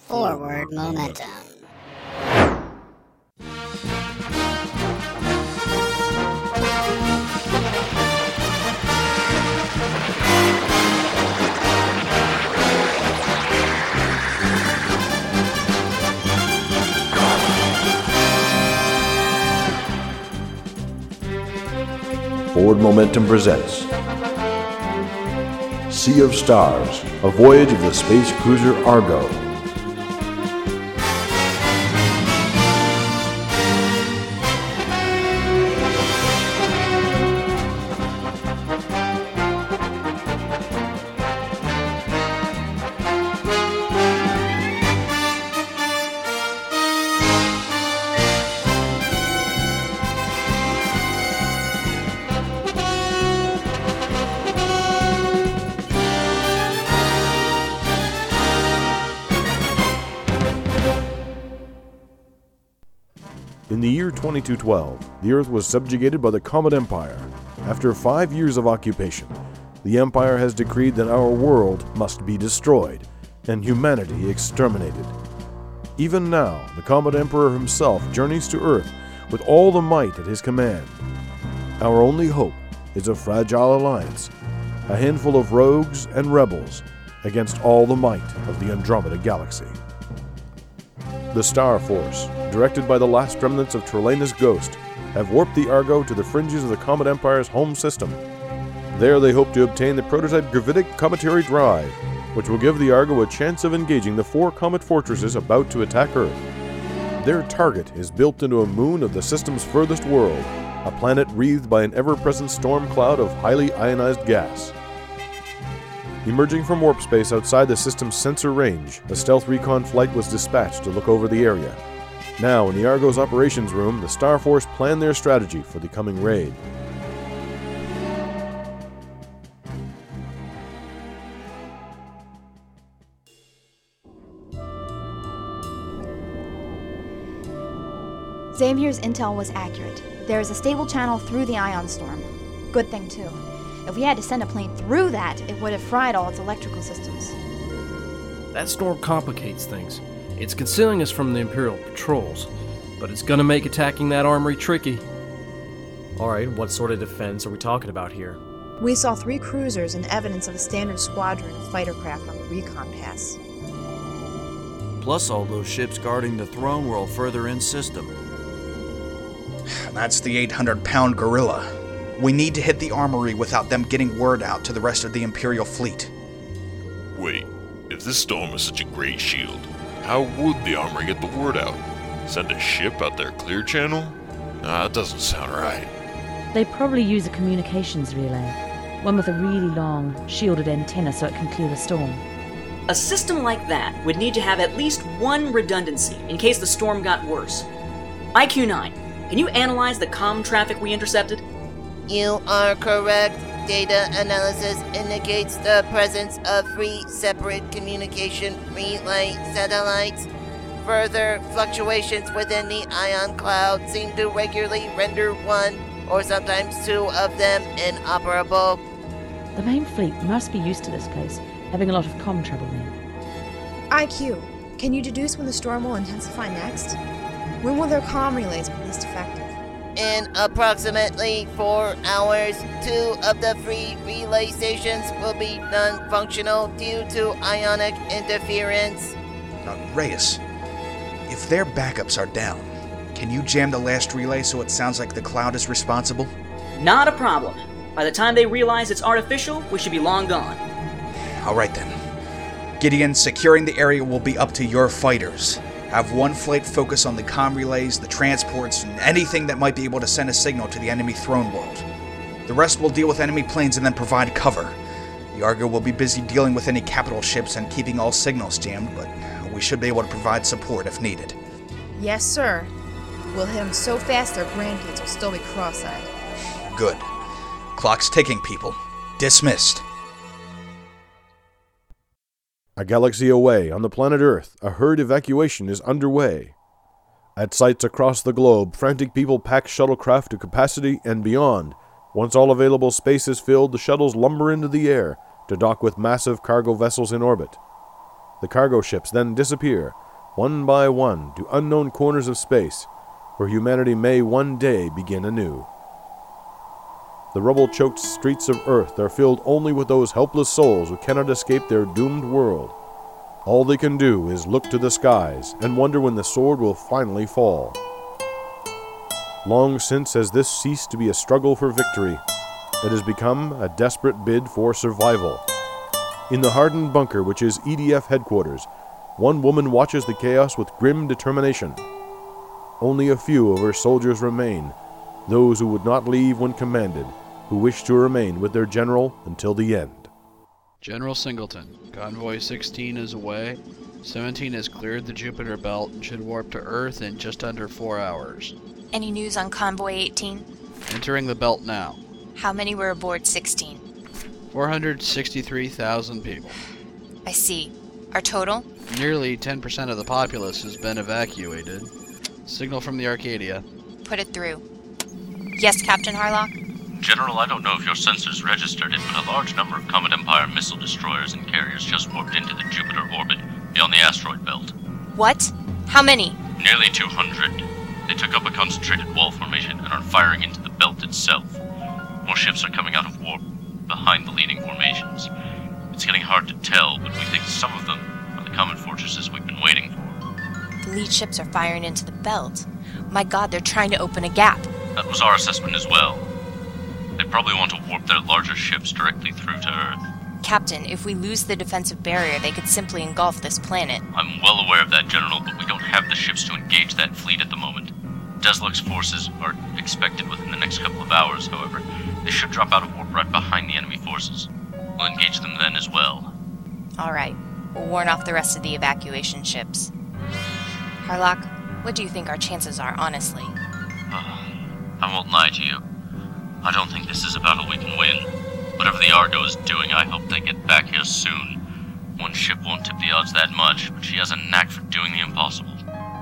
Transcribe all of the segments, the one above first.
Forward momentum. Forward Momentum presents Sea of Stars, a voyage of the space cruiser Argo. In the year 2212, the Earth was subjugated by the Comet Empire. After 5 years of occupation, the Empire has decreed that our world must be destroyed and humanity exterminated. Even now, the Comet Emperor himself journeys to Earth with all the might at his command. Our only hope is a fragile alliance, a handful of rogues and rebels against all the might of the Andromeda Galaxy. The Star Force, directed by the last remnants of Trelena's ghost, have warped the Argo to the fringes of the Comet Empire's home system. There they hope to obtain the prototype gravitic cometary drive, which will give the Argo a chance of engaging the 4 comet fortresses about to attack Earth. Their target is built into a moon of the system's furthest world, a planet wreathed by an ever-present storm cloud of highly ionized gas. Emerging from warp space outside the system's sensor range, a stealth recon flight was dispatched to look over the area. Now, in the Argo's operations room, the Star Force plan their strategy for the coming raid. Xavier's intel was accurate. There is a stable channel through the ion storm. Good thing, too. If we had to send a plane through that, it would have fried all its electrical systems. That storm complicates things. It's concealing us from the Imperial patrols, but it's gonna make attacking that armory tricky. Alright, what sort of defense are we talking about here? We saw 3 cruisers and evidence of a standard squadron of fighter craft on the recon pass. Plus all those ships guarding the throne world further in system. That's the 800-pound gorilla. We need to hit the armory without them getting word out to the rest of the Imperial fleet. Wait, if this storm is such a great shield, how would the armory get the word out? Send a ship out their clear channel? Nah, that doesn't sound right. They probably use a communications relay, one with a really long, shielded antenna so it can clear the storm. A system like that would need to have at least one redundancy in case the storm got worse. IQ-9, can you analyze the comm traffic we intercepted? You are correct. Data analysis indicates the presence of 3 separate communication relay satellites. Further fluctuations within the ion cloud seem to regularly render 1 or sometimes 2 of them inoperable. The main fleet must be used to this place, having a lot of comm trouble there. IQ, can you deduce when the storm will intensify next? When will their comm relays be least effective? In approximately 4 hours, 2 of the 3 relay stations will be non-functional due to ionic interference. Reyes, if their backups are down, can you jam the last relay so it sounds like the cloud is responsible? Not a problem. By the time they realize it's artificial, we should be long gone. Alright then. Gideon, securing the area will be up to your fighters. Have one flight focus on the comm relays, the transports, and anything that might be able to send a signal to the enemy throne world. The rest will deal with enemy planes and then provide cover. The Argo will be busy dealing with any capital ships and keeping all signals jammed, but we should be able to provide support if needed. Yes, sir. We'll hit them so fast their grandkids will still be cross-eyed. Good. Clock's ticking, people. Dismissed. A galaxy away, on the planet Earth, a herd evacuation is underway. At sites across the globe, frantic people pack shuttlecraft to capacity and beyond. Once all available space is filled, the shuttles lumber into the air to dock with massive cargo vessels in orbit. The cargo ships then disappear, one by one, to unknown corners of space, where humanity may one day begin anew. The rubble-choked streets of Earth are filled only with those helpless souls who cannot escape their doomed world. All they can do is look to the skies and wonder when the sword will finally fall. Long since has this ceased to be a struggle for victory. It has become a desperate bid for survival. In the hardened bunker which is EDF headquarters, one woman watches the chaos with grim determination. Only a few of her soldiers remain, those who would not leave when commanded, who wish to remain with their general until the end. General Singleton, Convoy 16 is away. 17 has cleared the Jupiter belt and should warp to Earth in just under 4 hours. Any news on Convoy 18? Entering the belt now. How many were aboard 16? 463,000 people. I see. Our total? Nearly 10% of the populace has been evacuated. Signal from the Arcadia. Put it through. Yes, Captain Harlock? General, I don't know if your sensors registered it, but a large number of Comet Empire missile destroyers and carriers just warped into the Jupiter orbit, beyond the asteroid belt. What? How many? Nearly 200. They took up a concentrated wall formation and are firing into the belt itself. More ships are coming out of warp, behind the leading formations. It's getting hard to tell, but we think some of them are the Comet fortresses we've been waiting for. The lead ships are firing into the belt. My god, they're trying to open a gap. That was our assessment as well. They probably want to warp their larger ships directly through to Earth. Captain, if we lose the defensive barrier, they could simply engulf this planet. I'm well aware of that, General, but we don't have the ships to engage that fleet at the moment. Desloc's forces are expected within the next couple of hours, however. They should drop out of warp right behind the enemy forces. We'll engage them then as well. All right. We'll warn off the rest of the evacuation ships. Harlock, what do you think our chances are, honestly? I won't lie to you. I don't think this is a battle we can win. Whatever the Argo is doing, I hope they get back here soon. One ship won't tip the odds that much, but she has a knack for doing the impossible.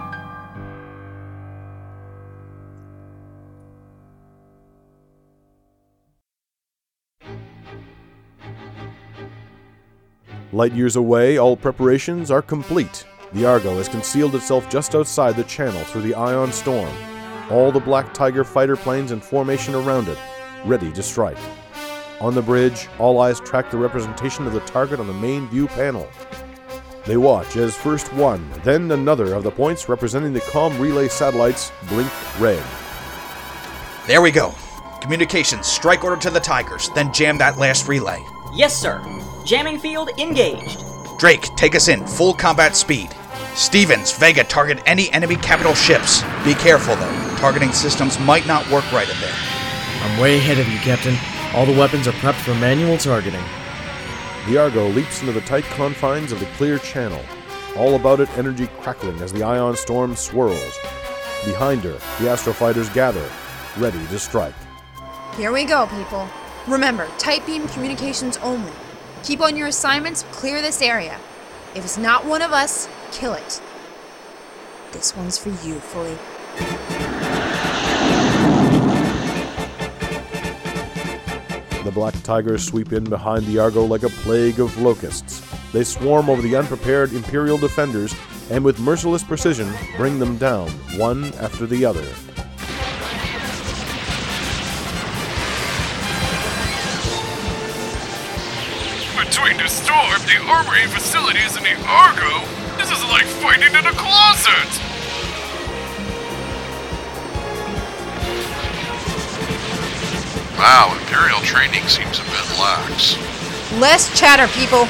Light years away, all preparations are complete. The Argo has concealed itself just outside the channel through the ion storm. All the Black Tiger fighter planes in formation around it, ready to strike. On the bridge, all eyes track the representation of the target on the main view panel. They watch as first one, then another of the points representing the comm relay satellites blink red. There we go. Communications, strike order to the Tigers, then jam that last relay. Yes, sir. Jamming field engaged. Drake, take us in, full combat speed. Stevens, Vega, target any enemy capital ships. Be careful, though. Targeting systems might not work right in there. I'm way ahead of you, Captain. All the weapons are prepped for manual targeting. The Argo leaps into the tight confines of the clear channel. All about it, energy crackling as the ion storm swirls. Behind her, the astrofighters gather, ready to strike. Here we go, people. Remember, tight beam communications only. Keep on your assignments, clear this area. If it's not one of us, kill it. This one's for you, Fully. The Black Tigers sweep in behind the Argo like a plague of locusts. They swarm over the unprepared Imperial defenders and with merciless precision bring them down, one after the other. Between the storm, the armory facilities, and the Argo, this is like fighting in a closet! Wow, Imperial training seems a bit lax. Less chatter, people.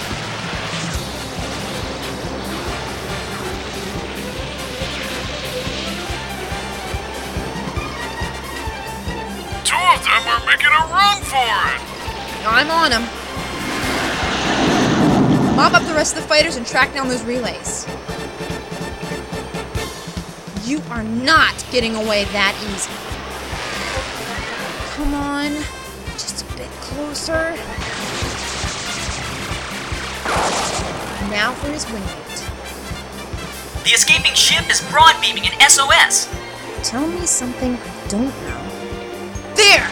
Two of them are making a run for it! I'm on them. Mob up the rest of the fighters and track down those relays. You are not getting away that easy. Come on, just a bit closer. Now for his wingmate. The escaping ship is broad beaming an SOS. Tell me something I don't know. There!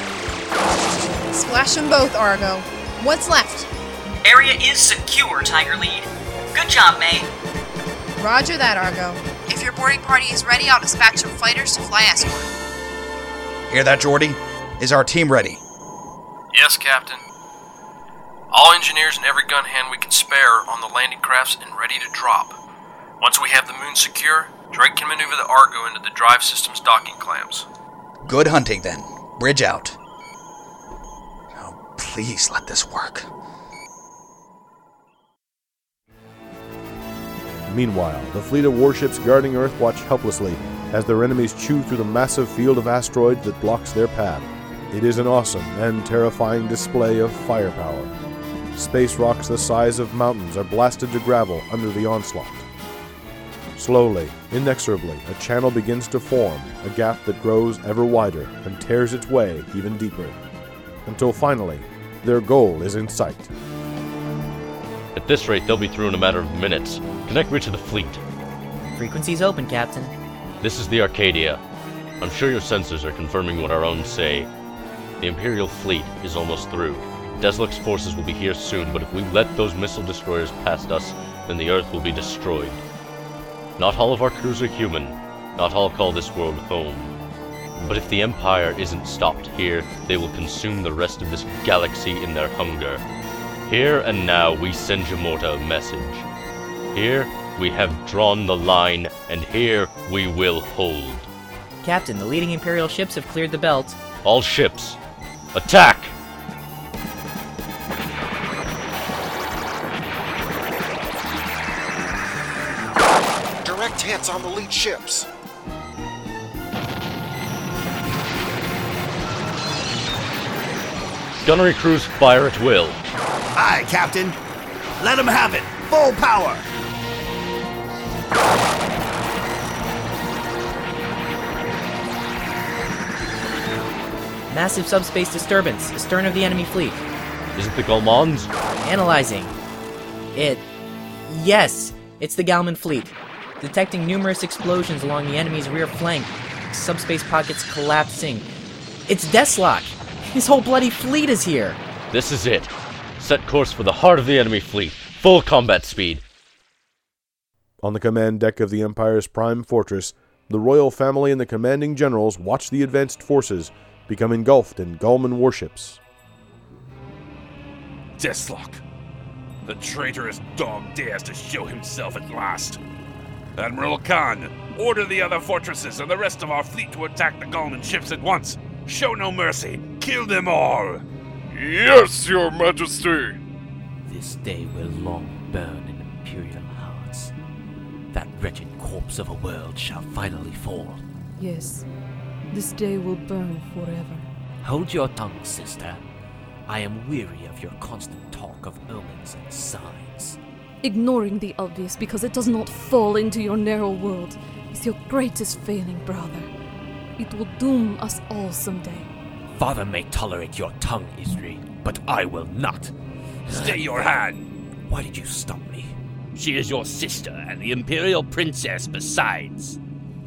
Splash them both, Argo. What's left? Area is secure, Tiger Lead. Good job, May. Roger that, Argo. If your boarding party is ready, I'll dispatch some fighters to fly escort. Hear that, Geordi? Is our team ready? Yes, Captain. All engineers and every gun hand we can spare on the landing crafts and ready to drop. Once we have the moon secure, Drake can maneuver the Argo into the drive system's docking clamps. Good hunting, then. Bridge out. Oh, please let this work. Meanwhile, the fleet of warships guarding Earth watch helplessly as their enemies chew through the massive field of asteroids that blocks their path. It is an awesome and terrifying display of firepower. Space rocks the size of mountains are blasted to gravel under the onslaught. Slowly, inexorably, a channel begins to form, a gap that grows ever wider and tears its way even deeper. Until finally, their goal is in sight. At this rate, they'll be through in a matter of minutes. Connect me to the fleet. Frequency's open, Captain. This is the Arcadia. I'm sure your sensors are confirming what our own say. The Imperial fleet is almost through. Desloc's forces will be here soon, but if we let those missile destroyers past us, then the Earth will be destroyed. Not all of our crews are human. Not all call this world home. But if the Empire isn't stopped here, they will consume the rest of this galaxy in their hunger. Here and now we send Jamorta a message. Here we have drawn the line, and here we will hold. Captain, the leading Imperial ships have cleared the belt. All ships, attack! Direct hits on the lead ships. Gunnery crews fire at will. Aye, Captain. Let them have it. Full power. Massive subspace disturbance, astern of the enemy fleet. Is it the Galmans? Analyzing. Yes, it's the Galman fleet. Detecting numerous explosions along the enemy's rear flank. Subspace pockets collapsing. It's Deslok! His whole bloody fleet is here! This is it. Set course for the heart of the enemy fleet. Full combat speed. On the command deck of the Empire's prime fortress, the royal family and the commanding generals watch the advanced forces become engulfed in Galman warships. Deslok, the traitorous dog dares to show himself at last. Admiral Khan, order the other fortresses and the rest of our fleet to attack the Galman ships at once. Show no mercy. Kill them all. Yes, Your Majesty. This day will long burn in Imperial hearts. That wretched corpse of a world shall finally fall. Yes, this day will burn forever. Hold your tongue, sister. I am weary of your constant talk of omens and signs. Ignoring the obvious because it does not fall into your narrow world is your greatest failing, brother. It will doom us all someday. Father may tolerate your tongue, Isri, but I will not. Stay your hand! Why did you stop me? She is your sister and the Imperial Princess besides.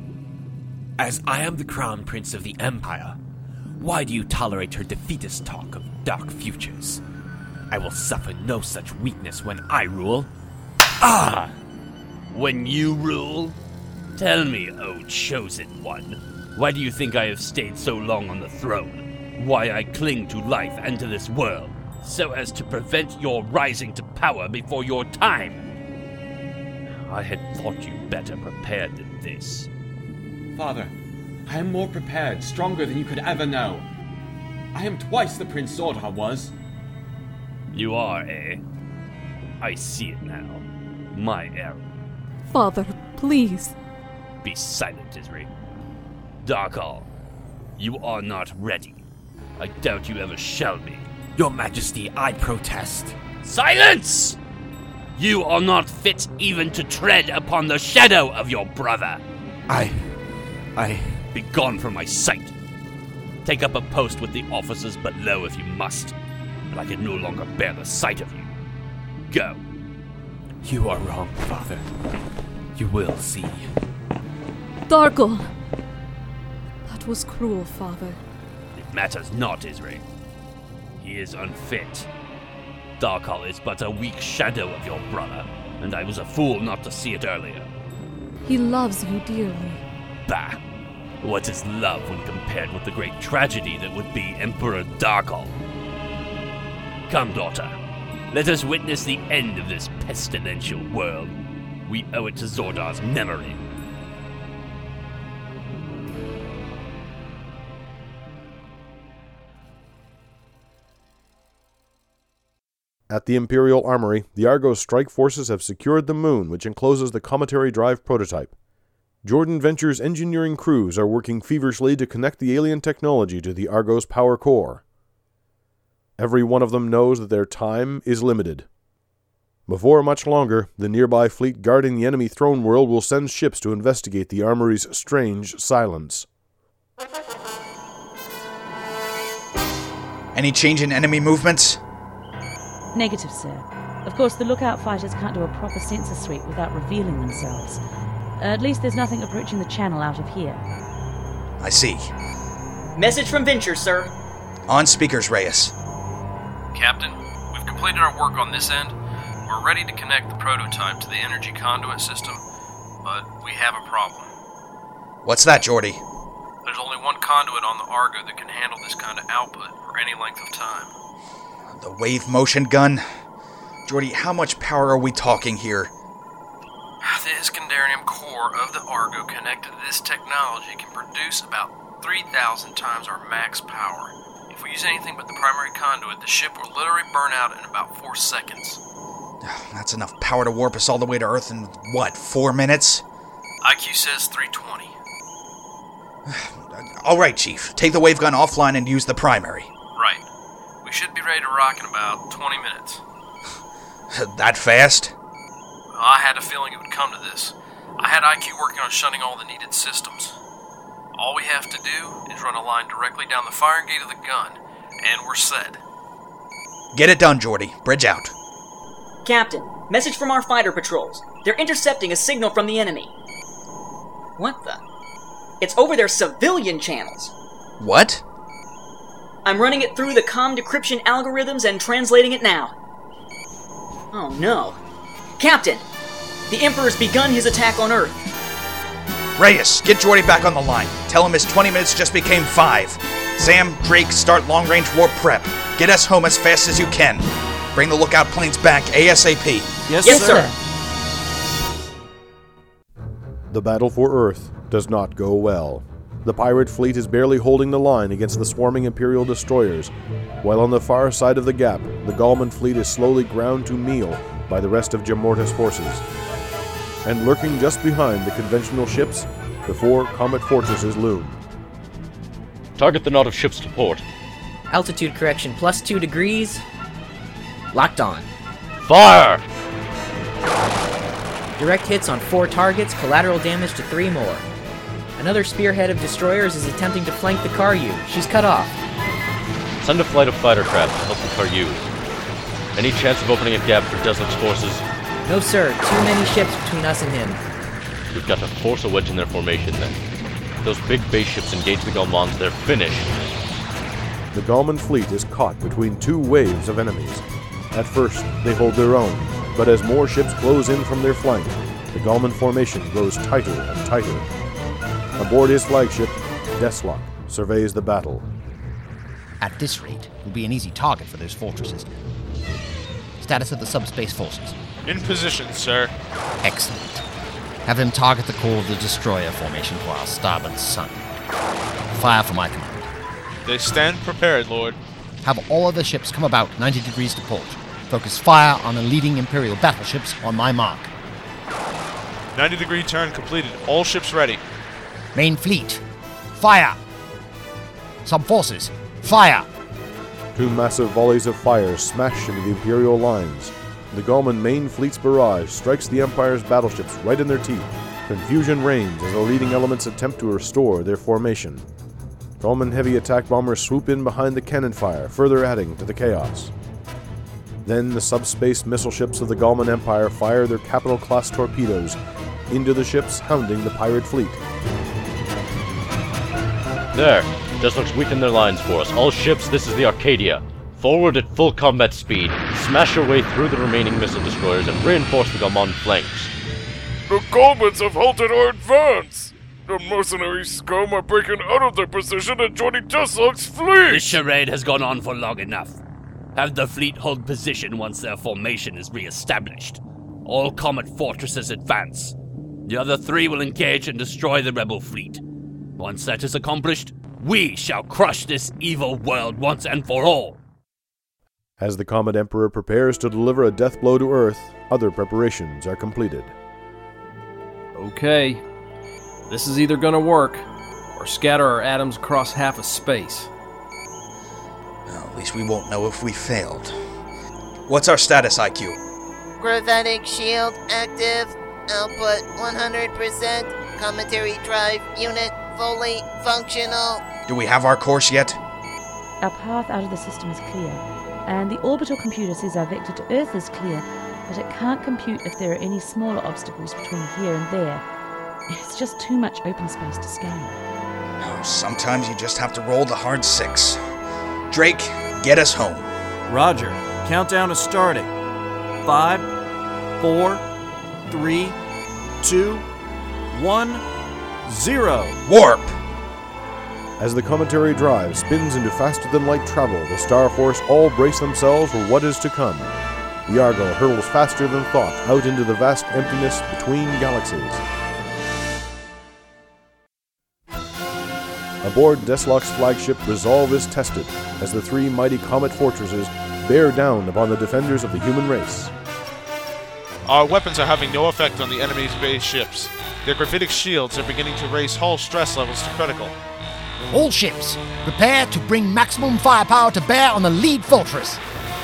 As I am the Crown Prince of the Empire, why do you tolerate her defeatist talk of dark futures? I will suffer no such weakness when I rule. Ah! When you rule? Tell me, O chosen one, why do you think I have stayed so long on the throne? Why I cling to life and to this world, so as to prevent your rising to power before your time? I had thought you better prepared than this. Father, I am more prepared, stronger than you could ever know. I am twice the Prince Zordar was. You are, eh? I see it now. My error. Father, please. Be silent, Isri. Darkal, you are not ready. I doubt you ever shall be. Your Majesty, I protest. Silence! You are not fit even to tread upon the shadow of your brother. I... Be gone from my sight. Take up a post with the officers below if you must, but I can no longer bear the sight of you. Go. You are wrong, Father. You will see. Darkal! That was cruel, Father. It matters not, Isri. He is unfit. Darkal is but a weak shadow of your brother. and I was a fool not to see it earlier. He loves you dearly. Bah! What is love when compared with the great tragedy that would be Emperor Darkol? Come, daughter. Let us witness the end of this pestilential world. We owe it to Zordar's memory. At the Imperial Armory, the Argos strike forces have secured the moon, which encloses the Cometary Drive prototype. Jordan Venture's engineering crews are working feverishly to connect the alien technology to the Argos power core. Every one of them knows that their time is limited. Before much longer, the nearby fleet guarding the enemy throne world will send ships to investigate the Armory's strange silence. Any change in enemy movements? Negative, sir. Of course, the lookout fighters can't do a proper sensor sweep without revealing themselves. At least there's nothing approaching the channel out of here. I see. Message from Venture, sir. On speakers, Reyes. Captain, we've completed our work on this end. We're ready to connect the prototype to the energy conduit system, but we have a problem. What's that, Geordi? There's only one conduit on the Argo that can handle this kind of output for any length of time. The wave motion gun? Geordi, how much power are we talking here? The Iskandarium core of the Argo connected to this technology can produce about 3,000 times our max power. If we use anything but the primary conduit, the ship will literally burn out in about 4 seconds. That's enough power to warp us all the way to Earth in, 4 minutes? IQ says 320. All right, Chief. Take the wave gun offline and use the primary. Right. We should be ready to rock in about 20 minutes. That fast? I had a feeling it would come to this. I had IQ working on shutting all the needed systems. All we have to do is run a line directly down the firing gate of the gun, and we're set. Get it done, Geordi. Bridge out. Captain, message from our fighter patrols. They're intercepting a signal from the enemy. What the? It's over their civilian channels. What? I'm running it through the comm decryption algorithms and translating it now. Oh no. Captain, the Emperor's begun his attack on Earth. Reyes, get Geordi back on the line. Tell him his 20 minutes just became 5. Sam, Drake, start long-range warp prep. Get us home as fast as you can. Bring the lookout planes back ASAP. Yes, sir. The battle for Earth does not go well. The pirate fleet is barely holding the line against the swarming Imperial destroyers, while on the far side of the gap, the Gallman fleet is slowly ground to meal by the rest of Jamorta's forces. And lurking just behind the conventional ships, the 4 Comet fortresses loom. Target the knot of ships to port. Altitude correction +2 degrees. Locked on. Fire! Direct hits on 4 targets, collateral damage to 3 more. Another spearhead of destroyers is attempting to flank the Karyu. She's cut off. Send a flight of fighter craft to help the Karyu. Any chance of opening a gap for Deslik's forces? No, sir. Too many ships between us and him. We've got to force a wedge in their formation then. If those big base ships engage the Galmans, they're finished. The Gallman fleet is caught between 2 waves of enemies. At first, they hold their own, but as more ships close in from their flank, the Gallman formation grows tighter and tighter. Aboard his flagship, Deslok surveys the battle. At this rate, we'll be an easy target for those fortresses. Status of the subspace forces. In position, sir. Excellent. Have them target the core of the destroyer formation to our starboard sun. Fire for my command. They stand prepared, Lord. Have all other ships come about 90 degrees to port. Focus fire on the leading Imperial battleships on my mark. 90-degree turn completed. All ships ready. Main fleet, fire! Sub-forces, fire! 2 massive volleys of fire smash into the Imperial lines. The Gallman main fleet's barrage strikes the Empire's battleships right in their teeth. Confusion reigns as the leading elements attempt to restore their formation. Gallman heavy attack bombers swoop in behind the cannon fire, further adding to the chaos. Then the subspace missile ships of the Gallman Empire fire their capital-class torpedoes into the ships hounding the pirate fleet. There. Deslok's weakened their lines for us. All ships, this is the Arcadia. Forward at full combat speed. Smash your way through the remaining missile destroyers and reinforce the Gaumont flanks. The Commons have halted our advance! The mercenary scum are breaking out of their position and joining Deathlock's fleet! This charade has gone on for long enough. Have the fleet hold position once their formation is re-established. All Comet fortresses advance. The other 3 will engage and destroy the rebel fleet. Once that is accomplished, we shall crush this evil world once and for all. As the Comet Emperor prepares to deliver a death blow to Earth, other preparations are completed. Okay. This is either gonna work, or scatter our atoms across half of space. Well, at least we won't know if we failed. What's our status, IQ? Gravitic shield active. Output 100%. Cometary drive unit fully functional. Do we have our course yet? Our path out of the system is clear, and the orbital computer says our vector to Earth is clear, but it can't compute if there are any smaller obstacles between here and there. It's just too much open space to scan. Oh, sometimes you just have to roll the hard 6. Drake, get us home. Roger. Countdown is starting. 5, 4, 3, 2, 1, 0. Warp! As the cometary drive spins into faster-than-light travel, the Star Force all brace themselves for what is to come. The Argo hurtles faster than thought out into the vast emptiness between galaxies. Aboard Deathlock's flagship, resolve is tested as the 3 mighty Comet fortresses bear down upon the defenders of the human race. Our weapons are having no effect on the enemy's base ships. Their gravitic shields are beginning to raise hull stress levels to critical. All ships, prepare to bring maximum firepower to bear on the lead fortress.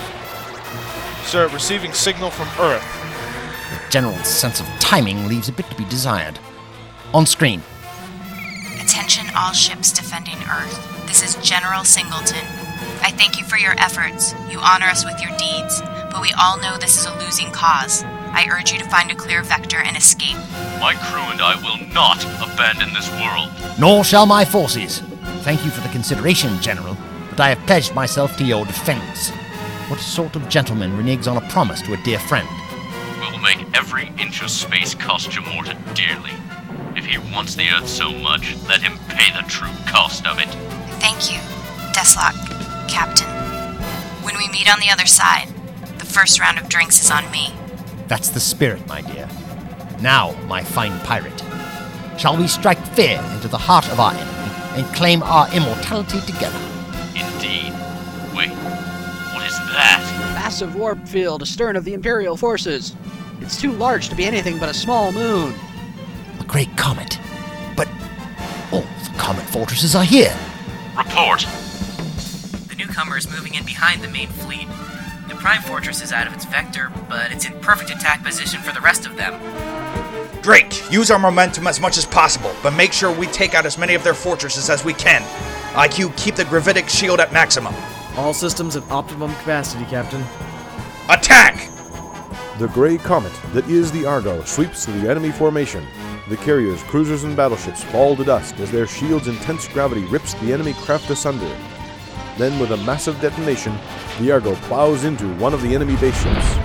Sir, receiving signal from Earth. The general's sense of timing leaves a bit to be desired. On screen. Attention all ships defending Earth. This is General Singleton. I thank you for your efforts. You honor us with your deeds, but we all know this is a losing cause. I urge you to find a clear vector and escape. My crew and I will not abandon this world. Nor shall my forces. Thank you for the consideration, General, but I have pledged myself to your defense. What sort of gentleman reneges on a promise to a dear friend? We will make every inch of space cost Jamorta dearly. If he wants the Earth so much, let him pay the true cost of it. Thank you, Deathlock, Captain. When we meet on the other side, the first round of drinks is on me. That's the spirit, my dear. Now, my fine pirate, shall we strike fear into the heart of our enemy and claim our immortality together? Indeed. Wait, what is that? Massive warp field astern of the Imperial forces. It's too large to be anything but a small moon. A great comet. But all the comet fortresses are here. Report. The newcomer is moving in behind the main fleet. The prime fortress is out of its vector, but it's in perfect attack position for the rest of them. Drake, use our momentum as much as possible, but make sure we take out as many of their fortresses as we can. IQ, keep the gravitic shield at maximum. All systems at optimum capacity, Captain. Attack! The gray comet that is the Argo sweeps through the enemy formation. The carriers, cruisers, and battleships fall to dust as their shield's intense gravity rips the enemy craft asunder. Then, with a massive detonation, the Argo plows into one of the enemy base ships.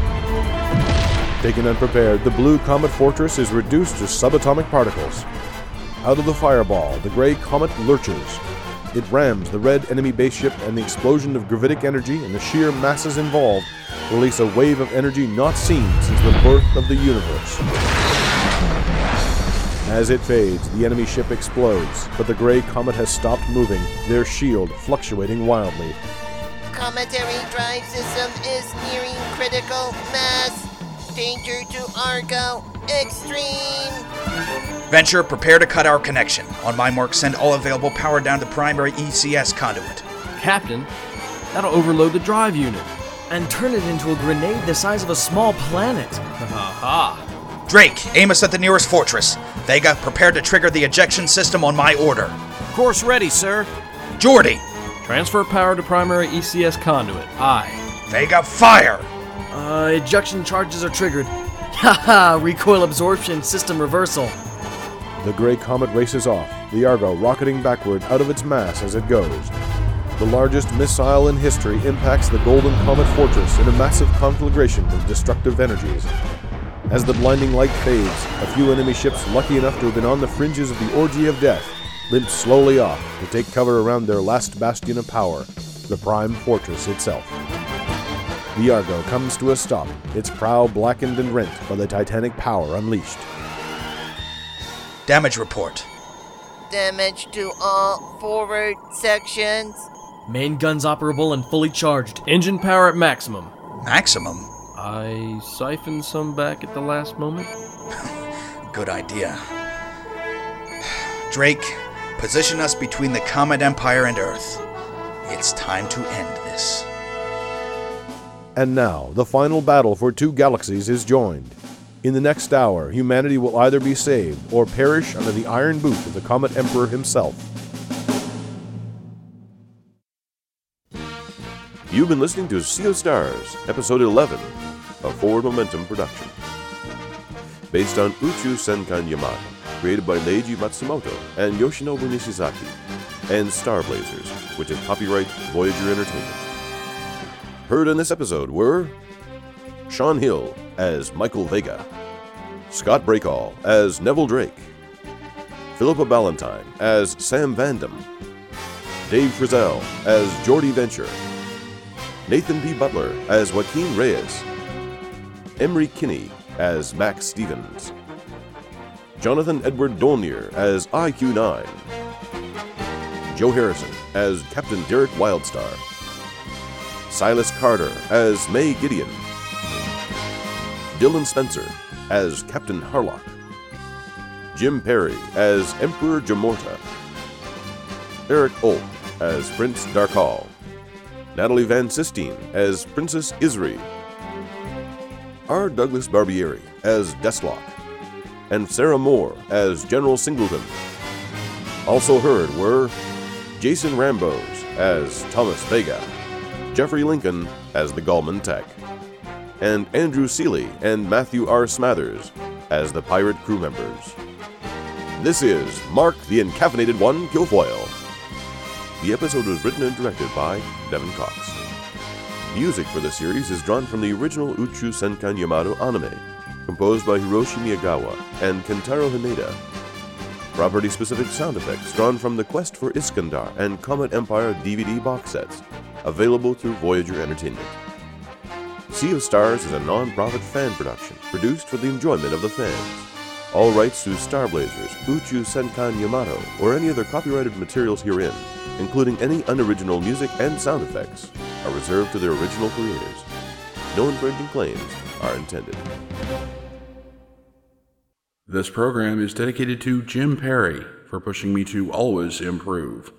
Taken unprepared, the blue Comet Fortress is reduced to subatomic particles. Out of the fireball, the gray Comet lurches. It rams the red enemy base ship, and the explosion of gravitic energy and the sheer masses involved release a wave of energy not seen since the birth of the universe. As it fades, the enemy ship explodes, but the gray comet has stopped moving, their shield fluctuating wildly. Cometary drive system is nearing critical mass. Danger to Argo. Extreme. Venture, prepare to cut our connection. On my mark, send all available power down to primary ECS conduit. Captain, that'll overload the drive unit and turn it into a grenade the size of a small planet. Ha! Drake, aim us at the nearest fortress. Vega, prepare to trigger the ejection system on my order. Course ready, sir. Geordi! Transfer power to primary ECS conduit. Aye. Vega, fire! Ejection charges are triggered. Haha, recoil absorption system reversal. The gray comet races off, the Argo rocketing backward out of its mass as it goes. The largest missile in history impacts the Golden Comet Fortress in a massive conflagration of destructive energies. As the blinding light fades, a few enemy ships lucky enough to have been on the fringes of the orgy of death limp slowly off to take cover around their last bastion of power, the Prime Fortress itself. The Argo comes to a stop, its prow blackened and rent by the titanic power unleashed. Damage report. Damage to all forward sections. Main guns operable and fully charged. Engine power at maximum. Maximum? I siphoned some back at the last moment. Good idea. Drake, position us between the Comet Empire and Earth. It's time to end this. And now, the final battle for two galaxies is joined. In the next hour, humanity will either be saved or perish under the iron boot of the Comet Emperor himself. You've been listening to Sea of Stars, Episode 11, a Forward Momentum production. Based on Uchu Senkan Yamato, created by Leiji Matsumoto and Yoshinobu Nishizaki, and Star Blazers, which is copyright Voyager Entertainment. Heard in this episode were Sean Hill as Michael Vega, Scott Breakall as Neville Drake, Philippa Ballantyne as Sam Vandam, Dave Frizzell as Geordie Venture, Nathan P. Butler as Joaquin Reyes, Emery Kinney as Max Stevens, Jonathan Edward Dolnier as IQ-9, Joe Harrison as Captain Derek Wildstar, Silas Carter as May Gideon, Dylan Spencer as Captain Harlock, Jim Perry as Emperor Jamorta, Eric Olk as Prince Darkal, Natalie Van Sistine as Princess Isri, R. Douglas Barbieri as Deathlock, and Sarah Moore as General Singleton. Also heard were Jason Rambos as Thomas Vega, Jeffrey Lincoln as the Gallman Tech, and Andrew Seeley and Matthew R. Smathers as the pirate crew members. This is Mark the Encaffeinated One Guilfoyle. The episode was written and directed by Devin Cox. Music for the series is drawn from the original Uchu Senkan Yamato anime, composed by Hiroshi Miyagawa and Kentaro Haneda. Property-specific sound effects drawn from the Quest for Iskandar and Comet Empire DVD box sets, available through Voyager Entertainment. Sea of Stars is a non-profit fan production, produced for the enjoyment of the fans. All rights to Star Blazers, Uchu Senkan Yamato, or any other copyrighted materials herein, including any unoriginal music and sound effects, are reserved to their original creators. No infringing claims are intended. This program is dedicated to Jim Perry for pushing me to always improve.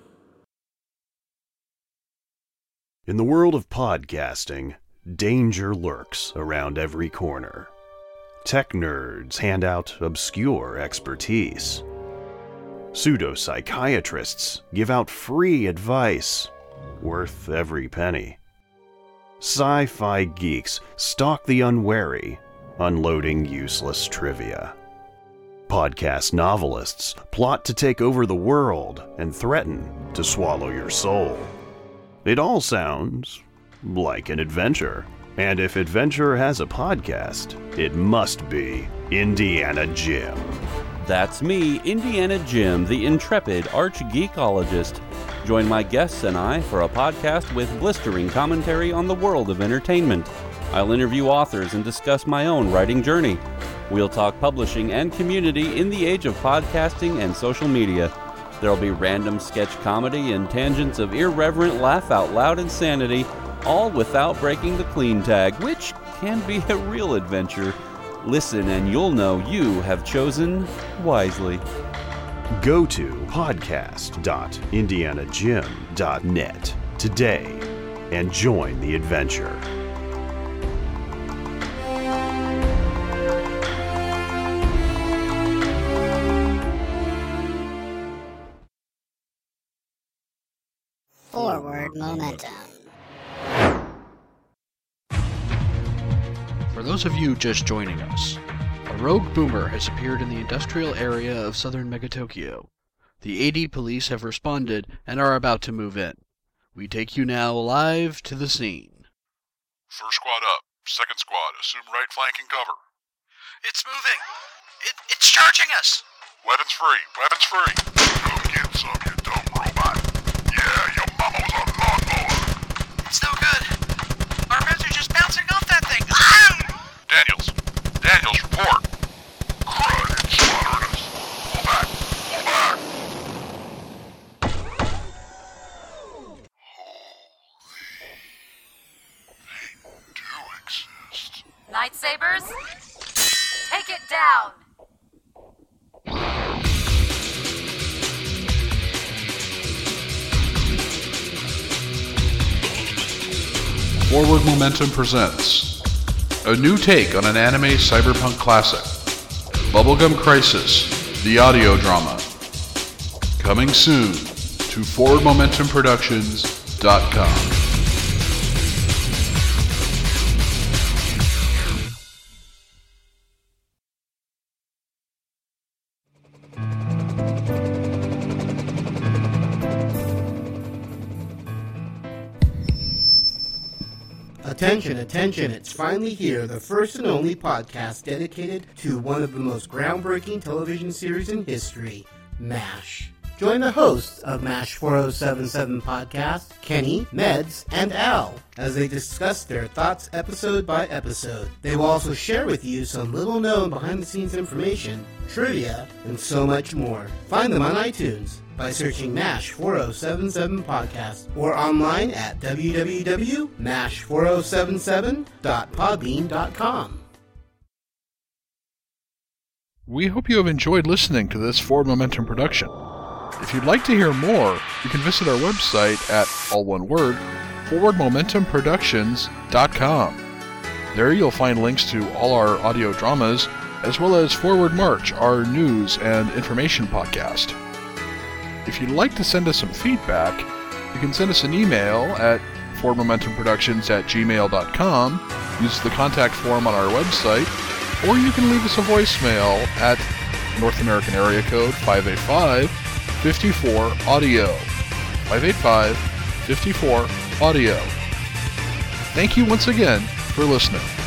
In the world of podcasting, danger lurks around every corner. Tech nerds hand out obscure expertise. Pseudo-psychiatrists give out free advice, worth every penny. Sci-fi geeks stalk the unwary, unloading useless trivia. Podcast novelists plot to take over the world and threaten to swallow your soul. It all sounds like an adventure. And if adventure has a podcast, it must be Indiana Jim. That's me, Indiana Jim, the intrepid arch-geekologist. Join my guests and I for a podcast with blistering commentary on the world of entertainment. I'll interview authors and discuss my own writing journey. We'll talk publishing and community in the age of podcasting and social media. There'll be random sketch comedy and tangents of irreverent laugh-out-loud insanity, all without breaking the clean tag, which can be a real adventure. Listen and you'll know you have chosen wisely. Go to podcast.indianajim.net today and join the adventure. Forward momentum. For those of you just joining us, a rogue boomer has appeared in the industrial area of southern Megatokyo. The AD police have responded and are about to move in. We take you now live to the scene. First squad up. Second squad, assume right flank and cover. It's moving! It's charging us! Weapons free. Weapons free. Go get some, you dumb robot. Yeah, your mama was a lawnmower. It's no good. Our meds are just bouncing off that thing. Ah! Daniels, report. Crud, it's slaughtering us. Pull back. Lightsabers, take it down! Forward Momentum presents a new take on an anime cyberpunk classic, Bubblegum Crisis, the audio drama. Coming soon to forwardmomentumproductions.com. Attention, it's finally here, the first and only podcast dedicated to one of the most groundbreaking television series in history, MASH. Join the hosts of MASH 4077 podcast, Kenny, Meds, and Al, as they discuss their thoughts episode by episode. They will also share with you some little-known behind-the-scenes information, trivia, and so much more. Find them on iTunes by searching MASH 4077 podcast or online at www.mash4077.podbean.com. We hope you have enjoyed listening to this Forward Momentum production. If you'd like to hear more, you can visit our website at, all one word, forwardmomentumproductions.com. There you'll find links to all our audio dramas, as well as Forward March, our news and information podcast. If you'd like to send us some feedback, you can send us an email at forwardmomentumproductions@gmail.com, use the contact form on our website, or you can leave us a voicemail at North American area code 585-54-AUDIO. 585-54-AUDIO. Thank you once again for listening.